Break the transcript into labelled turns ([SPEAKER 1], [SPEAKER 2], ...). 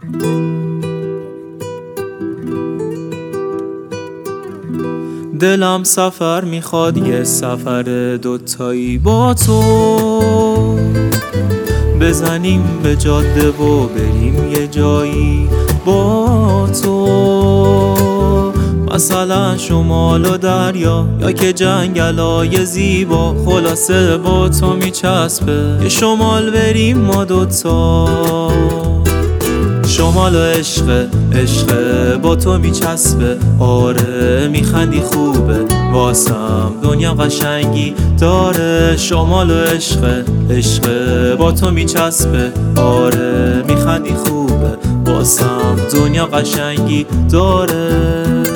[SPEAKER 1] دلم سفر میخواد، یه سفر دوتایی با تو، بزنیم به جاده و بریم یه جایی با تو، مثلا شمال و دریا یا که جنگلای زیبا. خلاصه با تو میچسبه یه شمال بریم ما دوتا. شمال و عشق با تو میچسبه. آره میخندی خوبه واسم، دنیا قشنگی داره. شمال و عشق با تو میچسبه. آره میخندی خوبه واسم، دنیا قشنگی داره.